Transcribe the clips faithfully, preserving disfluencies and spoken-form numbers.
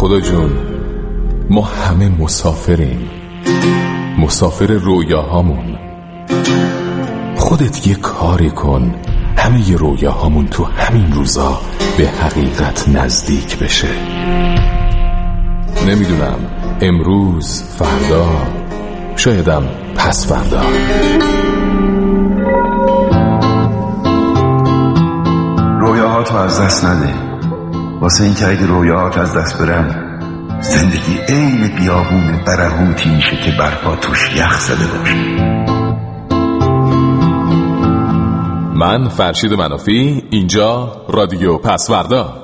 خدا جون، ما همه مسافریم، مسافر رویاهامون. خودت یه کاری کن همه ی رویاهامون تو همین روزا به حقیقت نزدیک بشه. نمیدونم امروز، فردا، شایدم پس فردا. رویاهاتو از دست نده، واسه این که اگه رویاهات از دست برن زندگی عین بیابون برهوتی میشه که برفا توش یخ زده باشه. من فرشید منافی، اینجا رادیو پسوردا.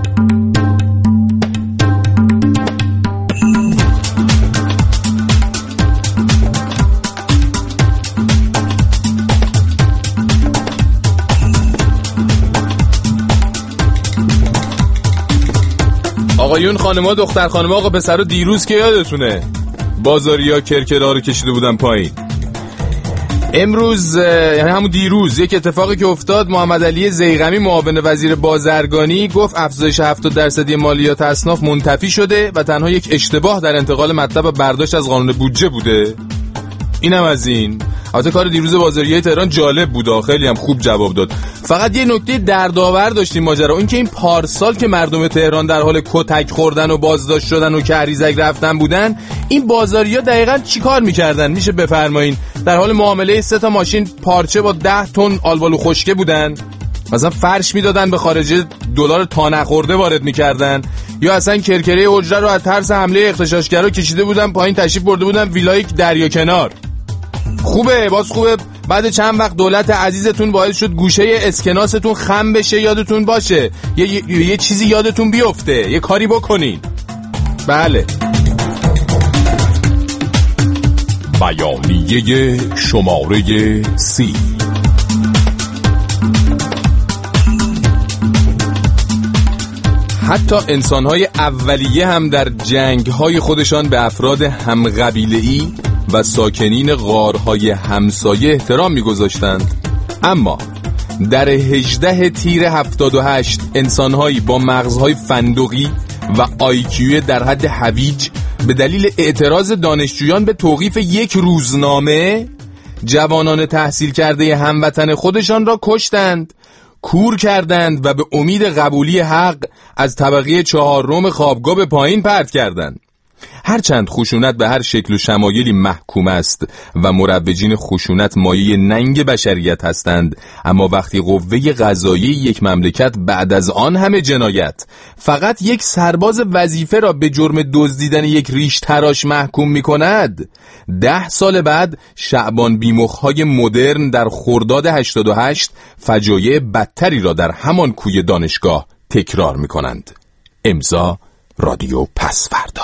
آقایون خانما دختر خانما آقا پسرا دیروز که یادتونه بازاریا کرکرا رو کشیده بودن پایین. امروز یعنی همون دیروز یک اتفاقی که افتاد، محمد علی ضیغمی معاون وزیر بازرگانی گفت افزایش هفتاد درصدی مالیات اصناف منتفی شده و تنها یک اشتباه در انتقال مطلب و برداشت از قانون بودجه بوده. اینم از این. البته کار دیروز بازاریای تهران جالب بود، خیلی هم خوب جواب داد. فقط یه نکته دردآور داشتیم ماجرا، این که این پارسال که مردم تهران در حال کتک خوردن و بازداشت شدن و کریزک رفتن بودن، این بازاریا دقیقاً چیکار می‌کردن میشه بفرمایین؟ در حال معامله سه تا ماشین پارچه با ده تن آلبالو خشکه بودن. مثلا فرش میدادن به خارج، دلار تا نخورده وارد می‌کردن، یا اصلا کرکره حجره رو از ترس حمله اغتشاشگرا کشیده بودن پایین، تشریف برده بودن ویلای دریا کنار. خوبه، باز خوبه بعد چند وقت دولت عزیزتون باعث شد گوشه اسکناستون خم بشه، یادتون باشه یه, یه،, یه چیزی یادتون بیفته، یه کاری بکنین. بله. بیانیه شماره سی. حتی انسان‌های اولیه هم در جنگ‌های خودشان به افراد همقبیله‌ای و ساکنین غارهای همسایه احترام می‌گذاشتند. اما در هجده تیر هفتاد و هشت انسان‌هایی با مغزهای فندقی و آیکیو در حد هویج به دلیل اعتراض دانشجویان به توقیف یک روزنامه جوانان تحصیل کرده هموطن خودشان را کشتند، کور کردند و به امید قبولی حق از طبقه چهارم خوابگاه به پایین پرت کردند. هرچند خشونت به هر شکل و شمایلی محکوم است و مروجین خشونت مایه ننگ بشریت هستند، اما وقتی قوه قضاییه یک مملکت بعد از آن همه جنایت فقط یک سرباز وظیفه را به جرم دزدیدن یک ریش تراش محکوم می کند، ده سال بعد شعبان بیمخهای مدرن در خرداد هشتاد و هشت فجایع بدتری را در همان کوی دانشگاه تکرار می کنند. امضا رادیو پسوردا.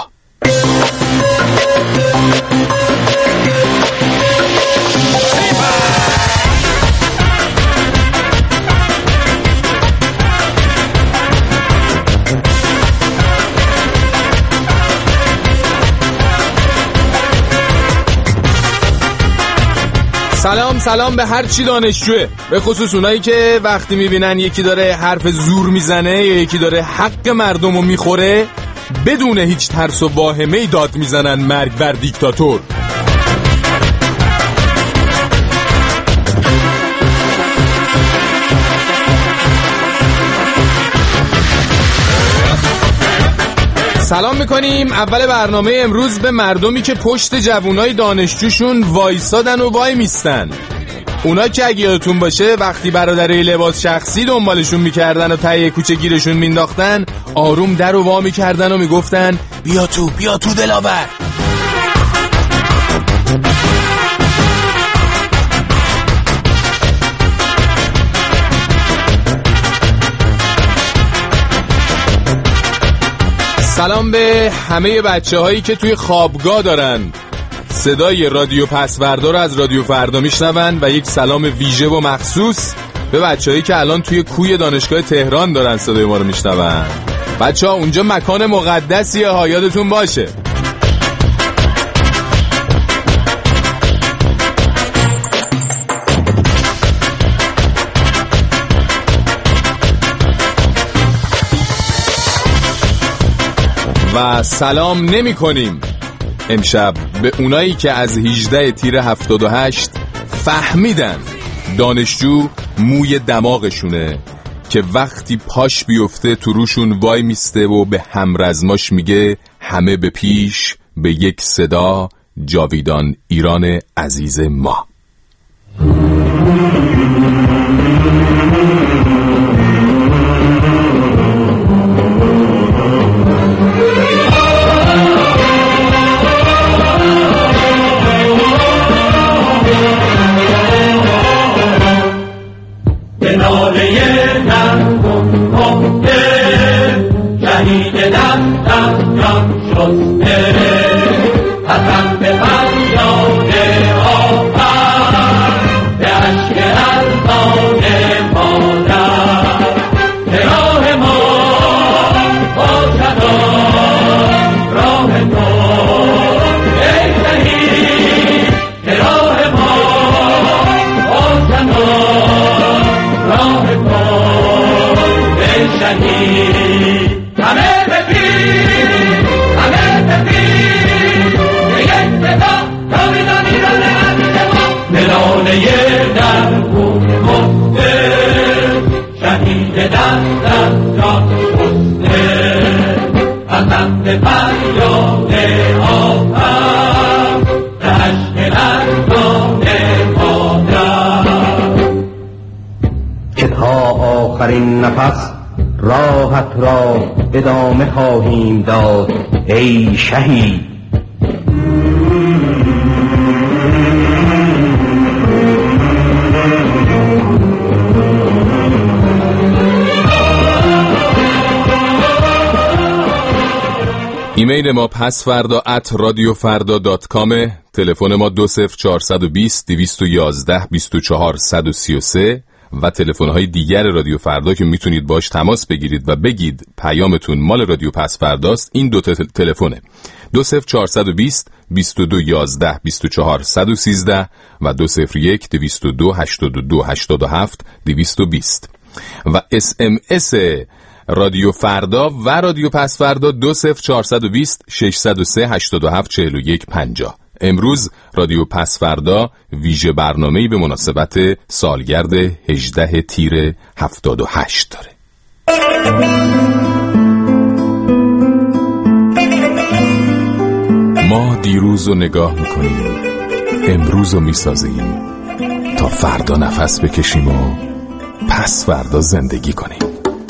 سلام سلام به هر چی دانشجوه، به خصوص اونایی که وقتی میبینن یکی داره حرف زور میزنه یا یکی داره حق مردم رو میخوره بدون هیچ ترس و واهمه‌ای داد میزنن مرگ بر دیکتاتور. سلام میکنیم اول برنامه امروز به مردمی که پشت جوونای دانشجوشون وایسادن و وای میستن. اونا که اگه یادتون باشه وقتی برادرای لباس شخصی دنبالشون میکردن و ته کوچه گیرشون مینداختن، آروم در و وا میکردن و میگفتن بیا تو بیا تو دلاور. سلام به همه بچه هایی که توی خوابگاه دارن صدای رادیو پسوردا رو از رادیو فردا میشنون و یک سلام ویژه و مخصوص به بچه هایی که الان توی کوی دانشگاه تهران دارن صدای ما رو میشنون. بچه ها اونجا مکان مقدسیه ها، یادتون باشه. و سلام نمی کنیم امشب به اونایی که از هجده تیر هفتاد و هشت فهمیدن دانشجو موی دماغشونه که وقتی پاش بیفته تو روشون وای میسته و به همرزماش میگه همه به پیش به یک صدا جاویدان ایران عزیز ما. آخرین نفس راحت را ادامه خواهیم داد ای شهید. ایمیل ما پسفردا ات رادیو فردا دات کام، تلفن ما دو صفر چهارصد و بیست دویست و یازده بیست و چهار صد و سی و سه و تلفن‌های دیگر رادیو فردا که میتونید باش تماس بگیرید و بگید پیامتون مال رادیو پسفرداست. این دو تا تلفنه دو صفر چهارصد و بیست بیست و دو یازده بیست و چهار صد و سیزده و دو صفر یک دویست و دو هشتاد و دو هشتاد و هفت دویست و بیست و اس ام اس رادیو فردا و رادیو پسفردا دو صفر چهارصد و بیست ششصد و سه هشتاد و هفت چهل و یک پنجاه. امروز رادیو پسفردا ویژه برنامه‌ای به مناسبت سالگرد هجده تیر هفتاد و هشت داره. ما دیروز رو نگاه میکنیم، امروز رو میسازیم تا فردا نفس بکشیم و پس فردا زندگی کنیم.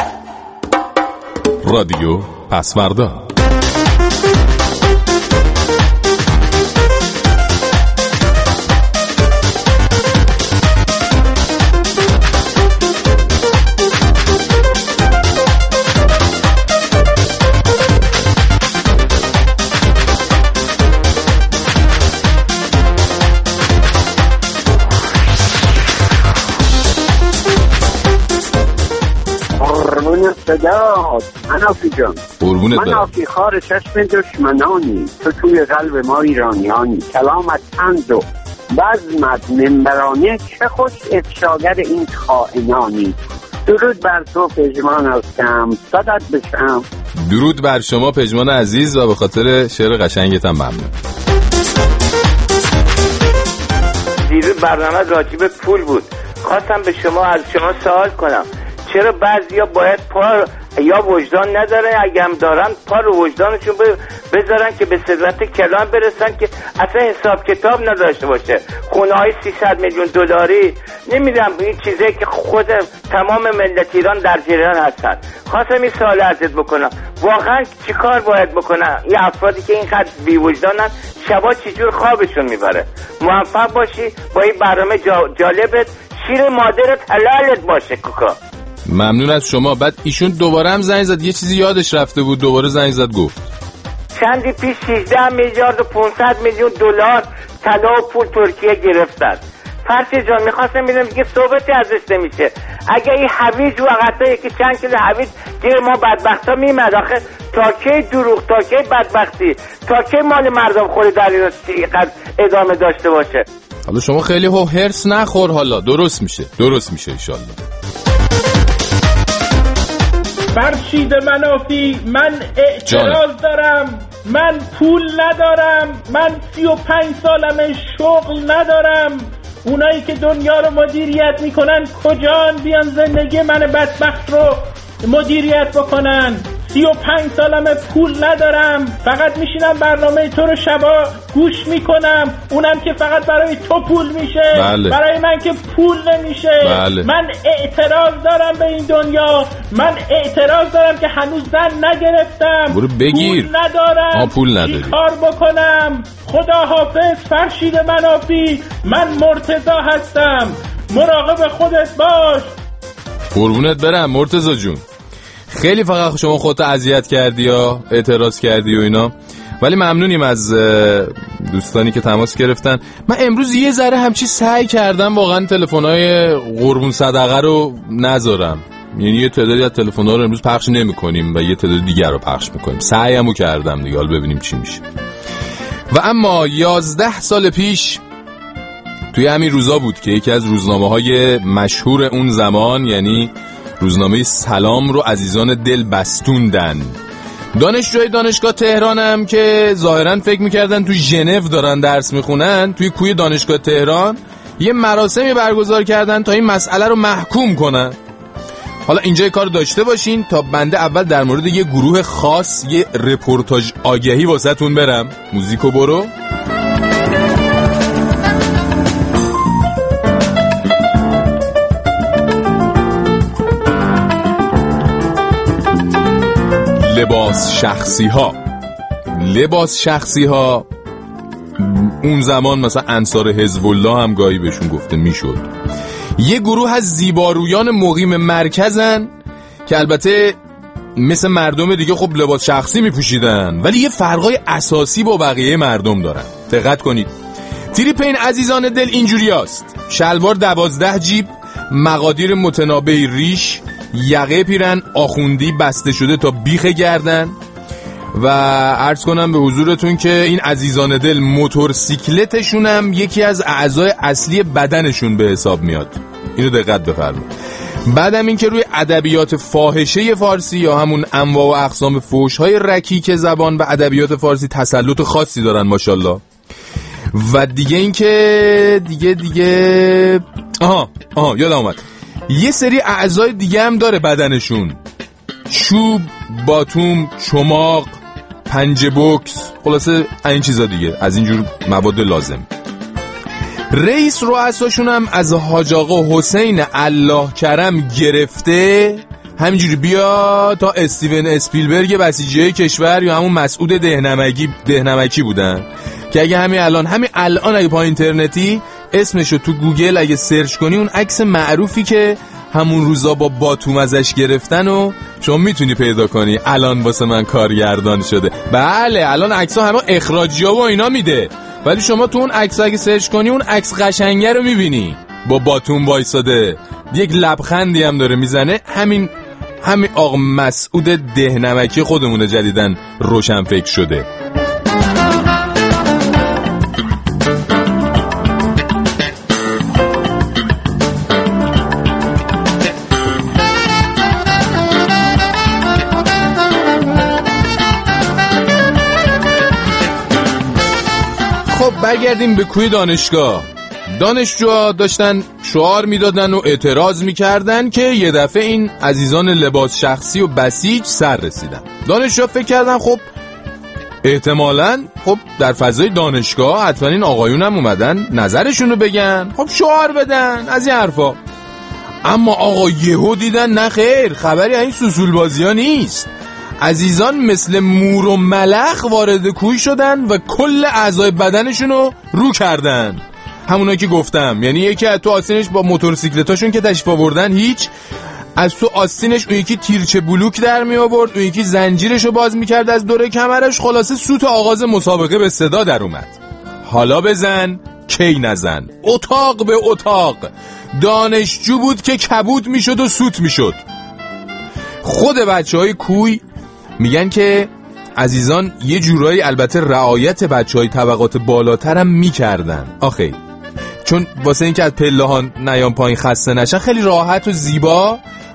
رادیو پسفردا. صداد منافی جان، منافی خار چشم دشمنانی، تو توی قلب ما ایرانیانی، کلامت تند و بزمت منبرانه، چه خوش افشاگر این خائنانی. درود بر تو پژمان هستم، صدات بشم. درود بر شما پژمان عزیز و به خاطر شعر قشنگتم ممنون. دیروز برنامه راجع به پول بود، خواستم به شما از شما سوال کنم چرا بعضیا باید پا یا وجدان ندارن، اگه هم دارن پا رو وجدانشون بذارن که به ثروت کلان برسن که اصلا حساب کتاب نداشته باشه. خونه های سیصد میلیون دلاری نمیدونم، این چیزایی که خود تمام ملت ایران در جریان هستن. خواستم این سوال عرض بکنم، واقعا چیکار باید بکنن این افرادی که اینقدر بی وجدانن، شبا چجور خوابشون میبره؟ موفق باشی با این برنامه جالبت، شیر مادرت حلالت باشه کوکا. ممنون از شما. بعد ایشون دوباره هم زنگ زد، یه چیزی یادش رفته بود، دوباره زنگ زد گفت چندی پیش شانزده میلیارد و پانصد میلیون دلار طلا و پول ترکیه گرفتن. فرشی جان میخواستم میدونم دیگه صحبتی ازش نمیشه. اگه این هویج وقتا یکی چند کیلو هویج گیر ما بدبختا میمد، آخه تا کی دروغ، تا کی بدبختی، تا کی مال مردم خوری در این اینقدر ادامه داشته باشه؟ حالا شما خیلی هو هرس نخور، حالا درست میشه، درست میشه ان شاء الله. فرشید منافی، من اعتراض دارم، من پول ندارم، من سی و پنج سالمه شغل ندارم. اونایی که دنیا رو مدیریت میکنن کجان بیان زندگی من بدبخت رو مدیریت بکنن؟ سی و پنج سالمه پول ندارم، فقط میشینم برنامه تو رو شبا گوش میکنم، اونم که فقط برای تو پول میشه. بله. برای من که پول نمیشه. بله. من اعتراض دارم به این دنیا، من اعتراض دارم که هنوز زن نگرفتم. برو بگیر. پول ندارم. آ پول نداری. چی کار بکنم؟ خدا حافظ فرشید منافی، من مرتضی هستم، مراقب خودت باش. قربونت برم مرتضی جون. خیلی فقط شما خودت اذیت کردی یا اعتراض کردی و اینا، ولی ممنونیم از دوستانی که تماس گرفتن. من امروز یه ذره همچی سعی کردم واقعا تلفن‌های قربون صدقه رو نذارم، یعنی یه تعدادی از تلفن‌ها رو امروز پخش نمی‌کنیم و یه تعداد دیگر رو پخش می‌کنیم. سعیمو کردم دیگه، حالا ببینیم چی میشه. و اما یازده سال پیش توی همین روزا بود که یکی از روزنامه‌های مشهور اون زمان، یعنی روزنامه سلام رو عزیزان دل بستوندن. دانشجوی دانشگاه تهرانم که ظاهرا فکر میکردن تو ژنو دارن درس میخونن، توی کوی دانشگاه تهران یه مراسمی برگزار کردن تا این مسئله رو محکوم کنن. حالا اینجا کار داشته باشین تا بنده اول در مورد یه گروه خاص یه رپورتاج آگهی واسهتون برم. موزیکو برو. لباس شخصی ها لباس شخصی ها اون زمان مثلا انصار حزب الله هم گاهی بهشون گفته میشد. یه گروه از زیبارویان مقیم مرکزن که البته مثل مردم دیگه خب لباس شخصی میپوشیدن، ولی یه فرقای اساسی با بقیه مردم دارن. دقت کنید. تریپ این عزیزان دل اینجوری است: شلوار دوازده جیب، مقادیر متنابه ریش، یقه پیرن آخوندی بسته شده تا بیخ گردن. و عرض کنم به حضورتون که این عزیزان دل موتورسیکلتشون هم یکی از اعضای اصلی بدنشون به حساب میاد. اینو دقت بفرمایید. بعدم این که روی ادبیات فاحشه فارسی یا همون انواع و اقسام فحش‌های رکیک زبان و ادبیات فارسی تسلط خاصی دارن ماشاءالله. و دیگه این که دیگه دیگه آها آها یادم اومد یه سری اعضای دیگه هم داره بدنشون: چوب، باتوم، چماق، پنجه بوکس، خلاصه این چیزا دیگه، از اینجور مواد لازم. رئیس رؤساشون هم از حاج آقا حسین الله کرم گرفته همینجوری بیا تا استیون اسپیلبرگ بسیجی کشور یا همون مسعود دهنمکی دهنمکی بودن که اگه همین الان همین الان اگه پا اینترنتی اسمشو تو گوگل اگه سرچ کنی، اون عکس معروفی که همون روزا با باتوم ازش گرفتن و شما میتونی پیدا کنی. الان واسه من کارگردان شده. بله الان عکس‌ها همه اخراجی‌ها و اینا میده، ولی شما تو اون عکس اگه سرچ کنی اون عکس قشنگه رو میبینی با باتوم وایساده، یک لبخندی هم داره میزنه. همین همین آقا مسعود دهنمکی خودمونه جدیدن روشن فکر شده. برگردیم به کوی دانشگاه. دانشجوها داشتن شعار میدادن و اعتراض میکردن که یه دفعه این عزیزان لباس شخصی و بسیج سر رسیدن. دانشجوها فکر کردن خب احتمالاً خب در فضای دانشگاه حتما این آقایون هم اومدن نظرشون رو بگن، خب شعار بدن از این حرفا. اما آقا یهو دیدن نه خیر، خبری این سوسول بازی ها نیست. عزیزان مثل مور و ملخ وارد کوی شدن و کل اعضای بدنشون رو رو کردن. همونایی که گفتم، یعنی یکی از تو آستینش با موتورسیکلتاشون که تشریف آوردن هیچ، از تو آستینش اون یکی تیرچه بلوک در می آورد، اون یکی زنجیرشو باز میکرد از دوره کمرش. خلاصه سوت آغاز مسابقه به صدا در اومد. حالا بزن کی نزن، اتاق به اتاق. دانشجو بود که کبود میشد و سوت میشد. خود بچه های کوی میگن که عزیزان یه جورایی البته رعایت بچه های طبقات بالاتر هم میکردن آخه، چون واسه این که از پله ها نیام پایین خسته نشن خیلی راحت و زیبا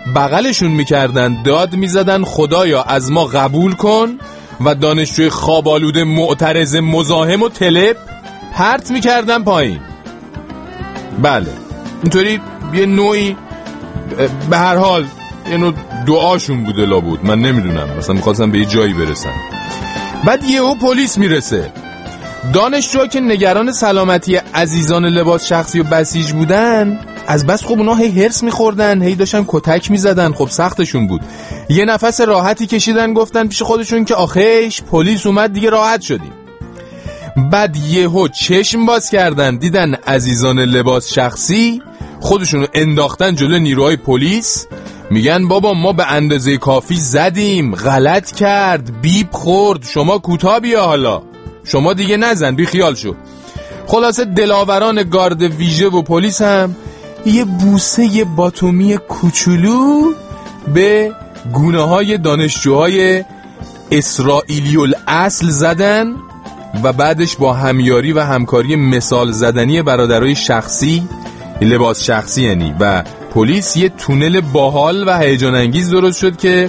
بغلشون میکردن، داد میزدن خدایا از ما قبول کن و دانشجوی خوابالوده معترض مزاحم و تلپ پرت میکردن پایین. بله اینطوری یه نوعی به هر حال یه نوع دعاشون بوده لابود، من نمیدونم، مثلا میخواستم به یه جایی برسن. بعد یهو پلیس میرسه. دانشجوها که نگران سلامتی عزیزان لباس شخصی و بسیج بودن، از بس خب اونا هی هرس میخوردن، هی داشتن کتک میزدن، خب سختشون بود. یه نفس راحتی کشیدن، گفتن پیش خودشون که آخیش پلیس اومد دیگه راحت شدیم. بعد یهو چشم باز کردن، دیدن عزیزان لباس شخصی خودشونو انداختن جلو نیروهای پلیس، میگن بابا ما به اندازه کافی زدیم، غلط کرد، بیب خورد، شما کوتاه بیا، حالا شما دیگه نزن، بی خیال شو. خلاصه دلاوران گارد ویژه و پلیس هم یه بوسه یه باتومی کوچولو به گونه های دانشجوهای اسرائیلی الاصل زدن و بعدش با همیاری و همکاری مثال زدنی برادرای شخصی، لباس شخصی یعنی، و پلیس یه تونل باحال و هیجان انگیز درست شد که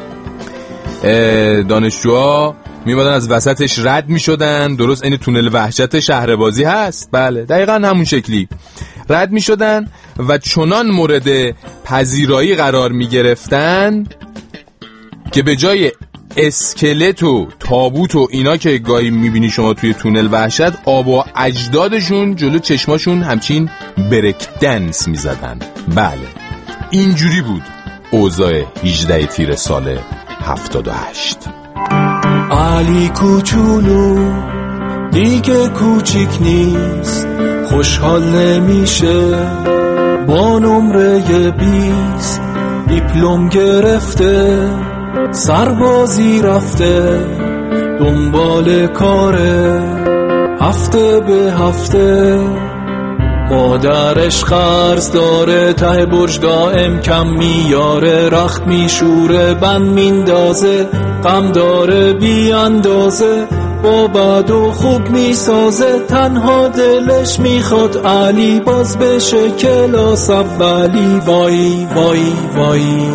دانشجوها میمادن از وسطش رد میشدن، درست این تونل وحشت شهربازی هست، بله دقیقا همون شکلی رد میشدن و چنان مورد پذیرایی قرار میگرفتن که به جای اسکلت و تابوت و اینا که گاهی میبینی شما توی تونل وحشت، آبا اجدادشون جلو چشماشون همچین برک دنس میزدن. بله اینجوری بود اوضاع هجده تیر سال هفتاد و هشت. علی کوچولو دیگه کوچیک نیست، خوشحال نمیشه با نمره بیست، دیپلم گرفته سربازی رفته دنبال کاره هفته به هفته، مادرش قرض داره ته برج دائم کم میاره، رخت میشوره بند میندازه غم داره بی اندازه، با بد و خوب میسازه، تنها دلش میخواد علی باز بشه کلاس اولی. وای وای وای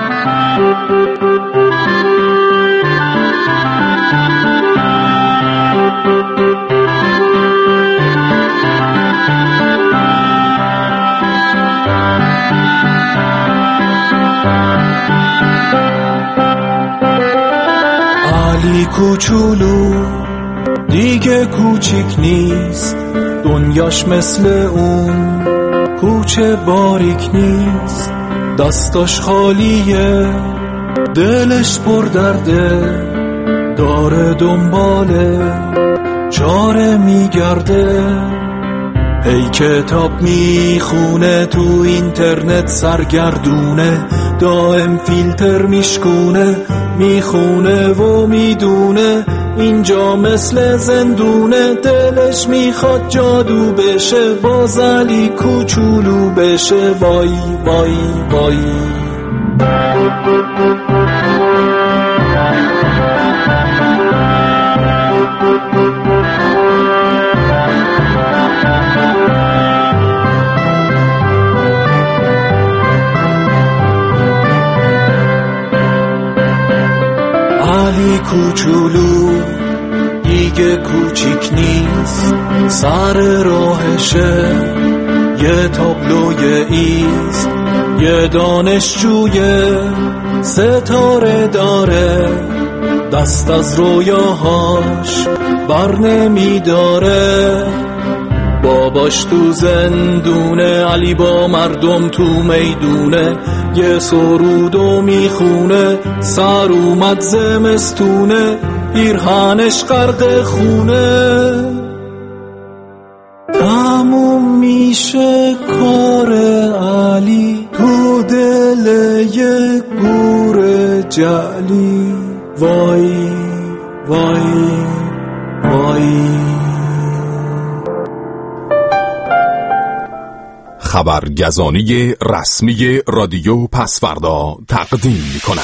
علی کوچولو دیگه کوچیک نیست، دنیاش مثل اون کوچه باریک نیست، دستاش خالیه دلش پر درده، داره دنباله چاره میگرده، هی کتاب میخونه تو اینترنت سرگردونه، دائم فیلتر میشکونه میخونه و میدونه اینجا مثل زندونه، دلش میخواد جادو بشه باز علی کوچولو بشه. وای وای وای علی کوچولو دیگه کوچیک نیست، سر راهشه یه تابلوی ایست، یه دانشجوی ستاره داره، دست از رویاهاش بر نمی داره، باباش تو زندونه علی با مردم تو میدونه، یه سرودو میخونه سر اومد زمستونه، پیرهنش غرق خونه، تموم میشه کار علی تو دل یه گور جعلی. وای وای وای خبرگزانی رسمی رادیو پسفردا تقدیم می‌کند.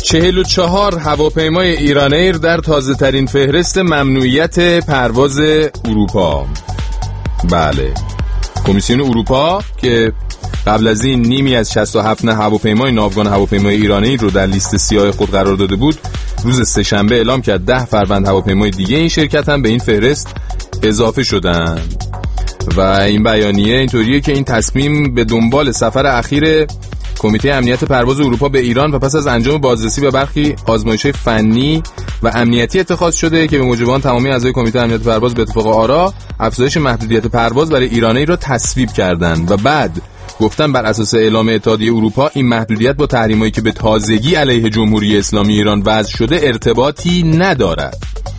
چهل و چهار هواپیمای ایران ایر در تازه ترین فهرست ممنوعیت پرواز اروپا. بله، کمیسیون اروپا که قبل از این نیمی از شصت و هفت هواپیمای ناوگان هواپیمای ایران ایر رو در لیست سیاه خود قرار داده بود، روز سه‌شنبه اعلام کرد ده فروند هواپیمای دیگه این شرکت هم به این فهرست اضافه شدن. و این بیانیه اینطوریه که این تصمیم به دنبال سفر اخیر کمیته امنیت پرواز اروپا به ایران و پس از انجام بازرسی به برخی آزمایش‌های فنی و امنیتی اتخاذ شده که به موجب آن تمامی اعضای کمیته امنیت پرواز به اتفاق آرا افزایش محدودیت پرواز برای ایرانی را تصویب کردند و بعد گفتن بر اساس اعلام اتحادیه اروپا این محدودیت با تحریمایی که به تازگی علیه جمهوری اسلامی ایران وضع شده ارتباطی ندارد.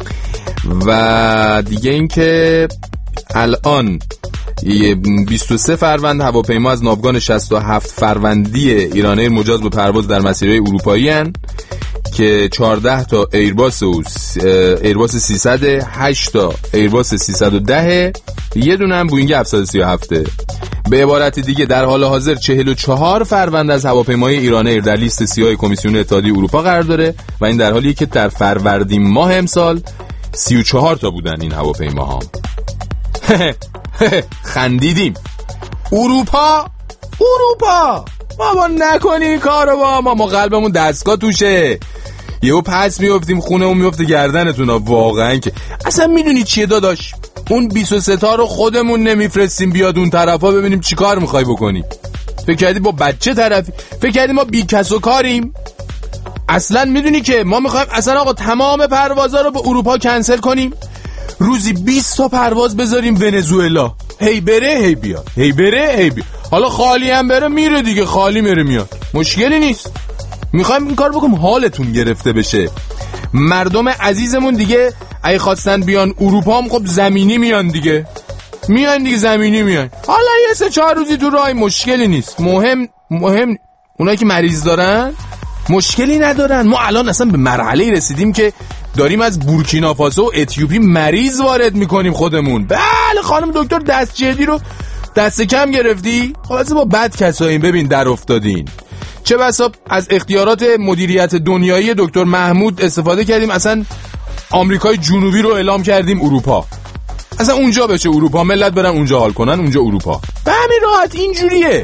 و دیگه این که الان بیست و سه فروند هواپیما از ناوگان شصت و هفت فروندی ایران ایر مجاز به پرواز در مسیرهای اروپایی هستند که چهارده تا ایرباس و ایرباس سیصد، هشت تا ایرباس سیصد و ده، یه دونه هم بوینگ هفتصد و سی و هفت. به عبارت دیگه در حال حاضر چهل و چهار فروند از هواپیمای ایران ایر در لیست سیاه کمیسیون اتحادیه اروپا قرار داره و این در حالیه که در فروردین ماه امسال سی و چهار تا بودن این هواپیماها. خندیدیم. اروپا اروپا بابا نکنی این کارو با ما، ما قلبمون دستگاه توشه، یهو پس میافتیم خونه اون میفته گردنتون. واقعا که اصلا میدونی چیه داداش، اون بیست و سه تا رو خودمون نمیفرستیم بیاد اون طرفا ببینیم چی کار میخوای بکنی. فکر کردی با بچه طرفی؟ فکر کردی ما بی کس و کاریم؟ اصلا میدونی که ما میخوایم اصلا آقا تمام پروازا رو به اروپا کنسل کنیم، روزی بیست تا پرواز بذاریم ونزوئلا، هی بره هی بیاد، هی بره هی بیاد. حالا خالی هم بره میره دیگه، خالی میره میاد، مشکلی نیست. میخوایم این کار بکنیم حالتون گرفته بشه. مردم عزیزمون دیگه اگه خواستن بیان اروپا هم خب زمینی میان دیگه، میان دیگه زمینی میان. حالا یه سه چهار روزی تو راه مشکلی نیست. مهم مهم اونایی که مریض دارن مشکلی ندارن. ما الان اصلا به مرحله رسیدیم که داریم از بورکینافاسو و اتیوپی مریض وارد میکنیم خودمون. بله خانم دکتر دستجردی رو دست کم گرفتی؟ خب اصلا با بد کساییم، ببین در افتادین. چه بسا از اختیارات مدیریت دنیایی دکتر محمود استفاده کردیم، اصلا آمریکای جنوبی رو اعلام کردیم اروپا. اصلا اونجا بشه اروپا، ملت برن اونجا حال کنن، اونجا اروپا. به همین راحت اینجوریه.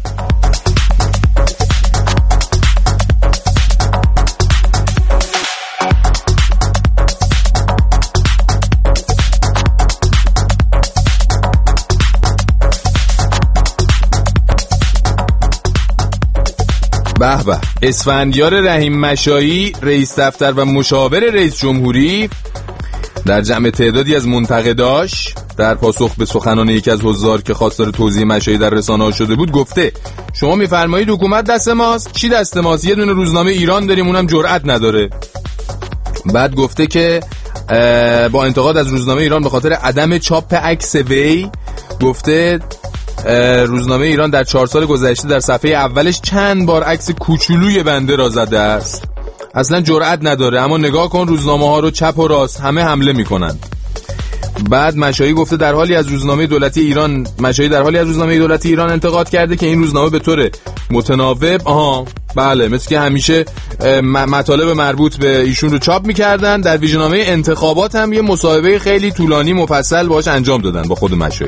به به. اسفندیار رحیم مشایی رئیس دفتر و مشاور رئیس جمهوری در جمع تعدادی از منتقداش در پاسخ به سخنان یکی از حضار که خواستار توضیح مشایی در رسانه‌ها شده بود گفته شما میفرمایید حکومت دست ماست؟ چی دست ماست؟ یه دونه روزنامه ایران داریم اونم جرأت نداره. بعد گفته که با انتقاد از روزنامه ایران به خاطر عدم چاپ عکس وی، گفته روزنامه ایران در چهار سال گذشته در صفحه اولش چند بار عکس کوچولوی بنده را زده است. اصلا جرأت نداره، اما نگاه کن روزنامه ها رو چپ و راست همه حمله میکنن. بعد مشایی گفته در حالی از روزنامه دولتی ایران مشایی در حالی از روزنامه دولتی ایران انتقاد کرده که این روزنامه به طور متناوب آها بله مثل که همیشه مطالب مربوط به ایشون رو چاپ میکردن. در ویژنامه انتخابات هم یه مصاحبه خیلی طولانی مفصل باهاش انجام دادن با خود مشایی.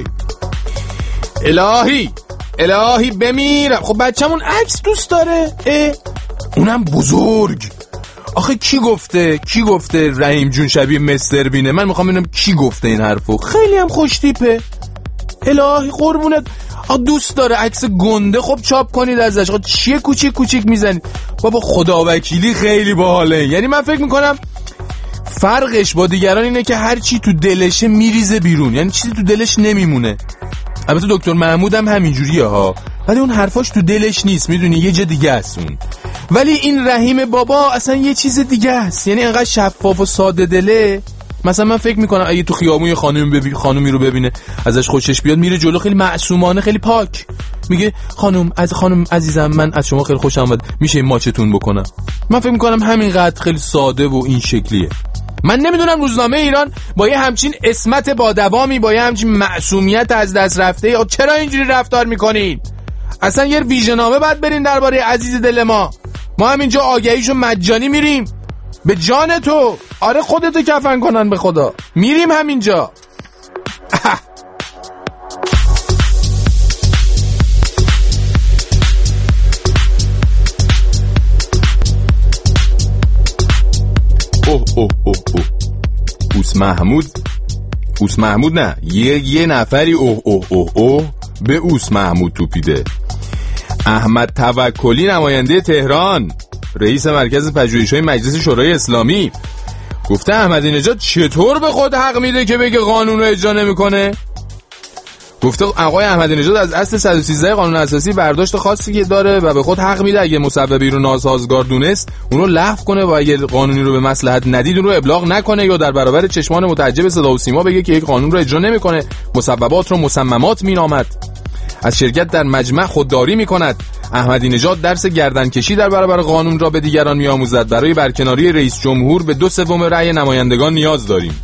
الهی الهی بمیرم. خب بچه‌مون عکس دوست داره، اه اونم بزرگ. آخه کی گفته کی گفته رحیم جون شبیه مستر بینه؟ من میخوام ببینم کی گفته این حرفو. خیلی هم خوش تیپه. الهی قربونت. آ دوست داره عکس گنده، خب چاپ کنید ازش. آ چیه کوچیک کوچیک میزنی بابا؟ خدا وکیلی خیلی باحاله. یعنی من فکر میکنم فرقش با دیگران اینه که هر چی تو دلشه میریزه بیرون، یعنی چیزی تو دلش نمیمونه. البته دکتر محمود هم همینجوریه ها، ولی اون حرفاش تو دلش نیست، میدونی یه جا دیگه است اون. ولی این رحیم بابا اصلا یه چیز دیگه است، یعنی انقدر شفاف و ساده دله. مثلا من فکر میکنم اگه تو خیابون یه خانم ببین خانومی رو ببینه ازش خوشش بیاد، میره جلو خیلی معصومانه خیلی پاک میگه خانم از خانم عزیزم من از شما خیلی خوشم اومد، میشه ماچتون بکنم. من فکر میکنم همینقدر خیلی ساده و این شکلیه. من نمیدونم روزنامه ایران با یه همچین اسمت با دوامی، با یه همچین معصومیت از دست رفته چرا اینجوری رفتار میکنین؟ اصلا یه ویژنامه بعد برین درباره عزیز دل ما. ما همینجا آگهیشو مجانی میریم به جان تو. آره خودتو کفن کنن به خدا، میریم همینجا. اوه اوه اوه اوه اوس محمود اوس محمود نه یه یه نفری اوه اوه اوه اوه به اوس محمود توپیده. احمد توکلی نماینده تهران، رئیس مرکز پژوهش‌های مجلس شورای اسلامی، گفته احمدی نژاد چطور به خود حق میده که بگه قانون رو اجرا نمیکنه. گفته آقای احمدی نژاد از اصل صد و سیزده قانون اساسی برداشت خاصی که داره و به خود حق میده اگه مسببی رو ناسازگار دونست اون رو لغو کنه و اگه قانونی رو به مصلحت ندید اون رو ابلاغ نکنه یا در برابر چشمان متعجب صدا و سیما بگه که یک قانون رو اجرا نمیکنه، مسببات رو مصممات مینامد، از شرکت در مجمع خودداری میکند. احمدی نژاد درس گردنکشی در برابر قانون را به دیگران میآموزد. برای برکناری رئیس جمهور به دو سوم رأی نمایندگان نیاز داریم.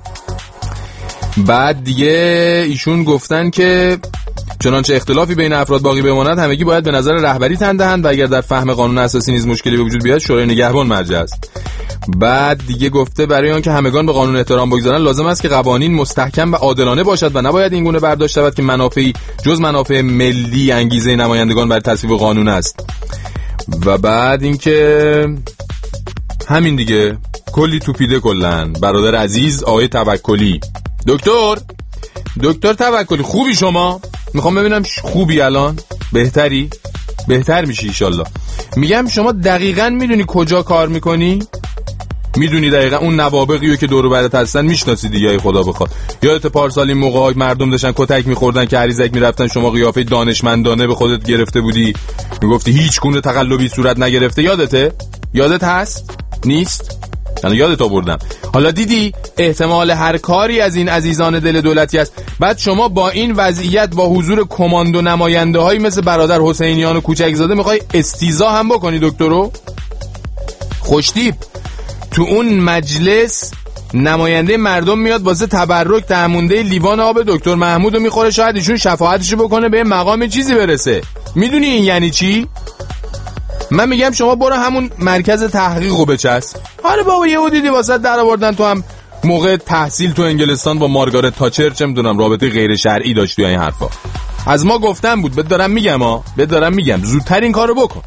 بعد دیگه ایشون گفتن که چنانچه اختلافی بین افراد باقی بماند همگی باید به نظر رهبری تن دهند و اگر در فهم قانون اساسی نیز مشکلی به وجود بیاد شورای نگهبان مرجع است. بعد دیگه گفته برای آنکه همگان به قانون احترام بگذارند لازم است که قوانین مستحکم و عادلانه باشد و نباید این گونه برداشت شود که منافعی جز منافع ملی انگیزه نمایندگان بر تصویب قانون است. و بعد اینکه همین دیگه کلی توپیده کلن. برادر عزیز آقای توکلی، دکتر دکتر توکلی خوبی شما؟ میخوام ببینم خوبی الان؟ بهتری؟ بهتر میشی انشالله. میگم شما دقیقاً میدونی کجا کار میکنی؟ میدونی دقیقاً اون نوابغیو که دور و برت هستن میشناسی دیگه خدا بخواد. یادت پارسال این موقع‌های مردم داشتن کتک میخوردن که هریزک میرفتن شما قیافه دانشمندانه به خودت گرفته بودی میگفتی هیچ گونه تقلبی صورت نگرفته. یادته؟ یادت هست؟ نیست؟ یعنی یادت آوردم. حالا دیدی احتمال هر کاری از این عزیزان دل دولتی است. بعد شما با این وضعیت با حضور کماندو نماینده هایی مثل برادر حسینیان و کوچکزاده میخوای استیزا هم بکنی دکترو؟ خوشتیپ تو اون مجلس نماینده مردم میاد واسه تبرک تهمونده لیوان آب دکتر محمودو میخوره، شاید ایشون شفاعتشو بکنه به مقام چیزی برسه. میدونی این یعنی چی؟ من میگم شما برو همون مرکز تحقیقو بچسب. آره بابا یهو دیدی واسه در آوردن تو هم موقع تحصیل تو انگلستان با مارگارت تاچر چه میدونم رابطه غیر شرعی داشتی این حرفا. از ما گفتن بود، بهت دارم میگم ها، بهت دارم میگم زودتر این کارو بکن.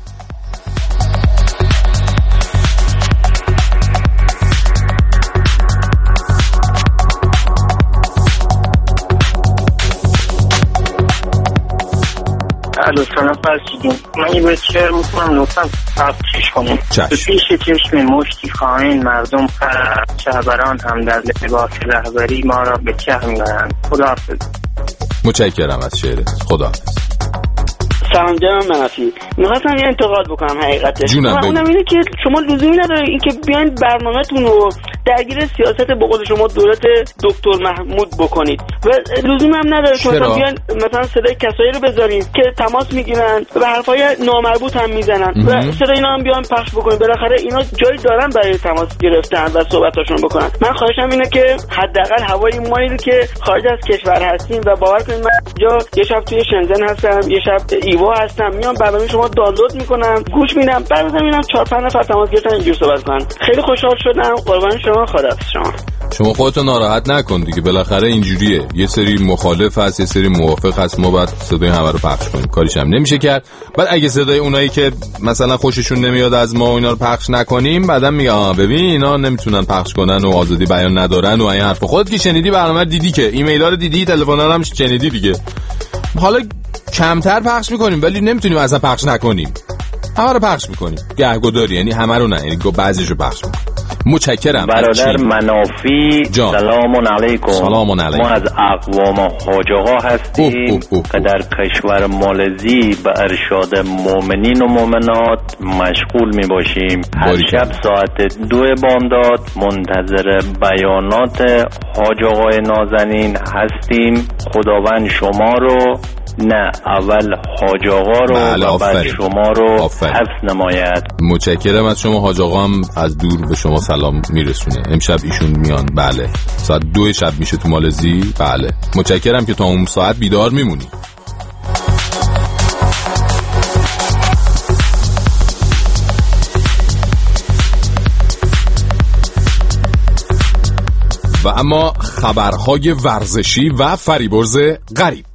الو سلام فرسیدیم. من یه باید شعر میکنم لطفا تفتیش کنیم. پیش چشم مشتی خائن مردم شهبران هم در لباس رهبری ما را به چه میبرند. خداحافظ. متشکرم از شعرت. خداحافظ. سلام جناب منافی، میخواستم یه انتقاد بکنم حقیقتش. جونم اونم اینه که شما لزومی نداره این که بیاین برنامه‌تون رو درگیر سیاست به قول شما دولت دکتر محمود بکنید و لزومی هم نداره که مثلا بیاین مثلا صدای کسایی رو بذارین که تماس میگیرن و حرفای نامربوط هم میزنن و صدای اینا هم بیان پخش بکنین. بالاخره اینا جایی دارن برای تماس گرفتن و صحبتاشون بکنن. من خواهشم اینه که حداقل هوای مایی که خارج از کشور هستیم و باور کنید من جا یه شب توی شنزن هستم، یه شب ایوا هستم، میام برنامه شما دانلود میکنم، گوش میدم، بعد میبینم چهار پنج نفر تماس گرفتن اینجور صحبت کنن. خیلی خوشحال شدم. قربان شما. خدا شما. شما خودتو ناراحت نکن دیگه، بالاخره اینجوریه. یه سری مخالف هست، یه سری موافق هست، ما باید صدای همه رو پخش کنیم. کاریش هم نمیشه کرد. بعد اگه صدای اونایی که مثلا خوششون نمیاد از ما و اینا رو پخش نکنیم، بعدم میگه آ ببین اینا نمیتونن پخش کنن و آزادی بیان ندارن و این حرفا. خودت که شنیدی برنامه دیدی که ایمیل‌ها رو دیدی، تلفن‌ها رو هم شنیدی دیگه. حالا کمتر پخش میکنیم ولی نمیتونیم اصلا پخش نکنیم. همه رو پخش میکنیم. گهگداری، یعنی همه رو نه، یعنی بعضیشو پخش میکنیم. متشکرم. برادر منافی سلام علیکم. سلام علیکم. ما از اقوام حاج آقا هستیم که در کشور مالزی به ارشاد مؤمنین و مؤمنات مشغول می باشیم. هر شب ساعت دو بامداد منتظر بیانات حاج آقای نازنین هستیم. خداوند شما رو نه اول حاج آقا رو بله و بعد شما رو حفظ نماید. متشکرم از شما. حاج آقا هم از دور به شما سلام میرسونه. امشب ایشون میان. بله ساعت دو شب میشه تو مالزی. بله متشکرم که تا اون ساعت بیدار میمونی. و اما خبرهای ورزشی و فریبرز غریب.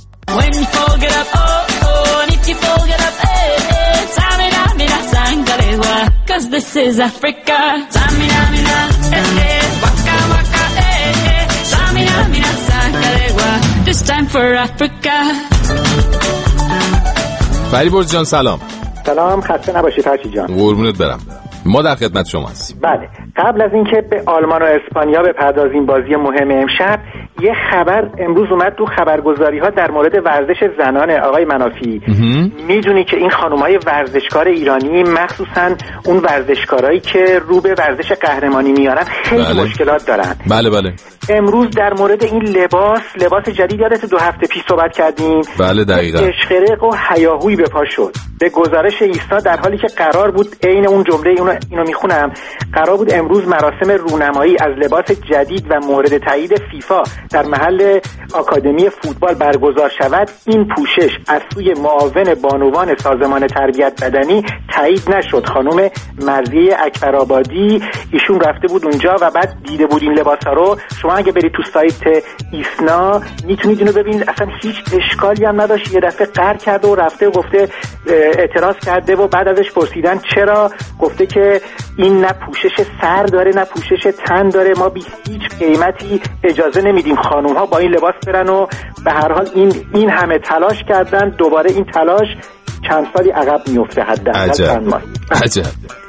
فریبرز جان سلام. سلام، خسته نباشید فرشید جان. قربونت برم. ما در خدمت شما هستیم. بله، قبل از اینکه به آلمان و اسپانیا بپردازیم بازی مهم امشب، یه خبر امروز اومد تو خبرگزاری ها در مورد ورزش زنانه. آقای منافی، میدونی که این خانم‌های ورزشکار ایرانی مخصوصا اون ورزشکارایی که رو به ورزش قهرمانی میارن خیلی بله. مشکلات دارن. بله بله. امروز در مورد این لباس لباس جدید یادت دو هفته پیش صحبت کردیم. بله دقیقاً. اشخرق و هیاهوی به پا شد. به گزارش ایسنا در حالی که قرار بود عین اون جمله اینو اینو میخونم، قرار بود امروز مراسم رونمایی از لباس جدید و مورد تایید فیفا در محل آکادمی فوتبال برگزار شود. این پوشش از سوی معاون بانوان سازمان تربیت بدنی تایید نشد. خانم مرضیه اکبرآبادی ایشون رفته بود اونجا و بعد دیده بود این لباسا رو. شما اگه برید تو سایت ایسنا میتونید اینو ببینید، اصلا هیچ اشکالی هم نداشت. یه دفعه قهر کرده و رفته و گفته اعتراض کرده و بعد ازش پرسیدن چرا، گفته که این نه پوشش سر داره نه پوشش تن داره، ما بی هیچ قیمتی اجازه نمیدیم خانوم ها با این لباس برن. و به هر حال این این همه تلاش کردن، دوباره این تلاش چند سالی عقب میفته حداقل چند ماه. عجب.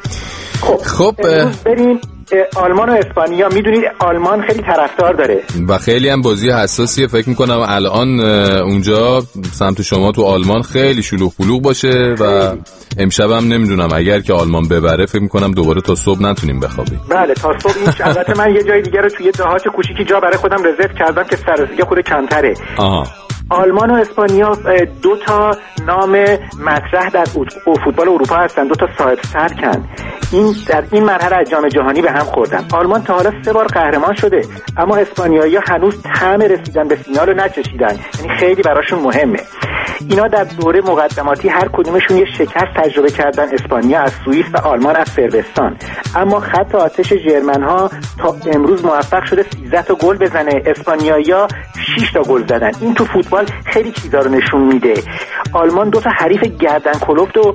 خب, خب بریم آلمان و اسپانیا. میدونید آلمان خیلی طرفدار داره و خیلی هم بازی حساسیه. فکر میکنم الان اونجا سمت شما تو آلمان خیلی شلوغ پلوغ باشه و امشب هم نمیدونم اگر که آلمان ببره فکر میکنم دوباره تا صبح نتونیم بخوابیم. بله تا صبح. این البته من یه جای دیگه رو توی دهات کوچیکی جا برای خودم رزرو کردم که سر خود کمتره. آها. آلمان و اسپانیا دو تا نام مطرح در فوتبال اروپا هستن، دو تا صاحب سرکن. این در این مرحله از جام جهانی به هم خوردن. آلمان تا حالا سه بار قهرمان شده، اما اسپانیایی‌ها هنوز طعم رسیدن به فینال رو نچشیدن. یعنی خیلی براشون مهمه. اینا در دوره مقدماتی هر کدومشون یه شکست تجربه کردن، اسپانیا از سوئیس و آلمان از صربستان. اما خط آتش ژرمن‌ها تا امروز موفق شده سیزده تا گل بزنه، اسپانیایی‌ها شش تا گل زدن. این تو فوتبال خیلی چیزا رو نشون میده. آلمان دو تا حریف گردن کلفت و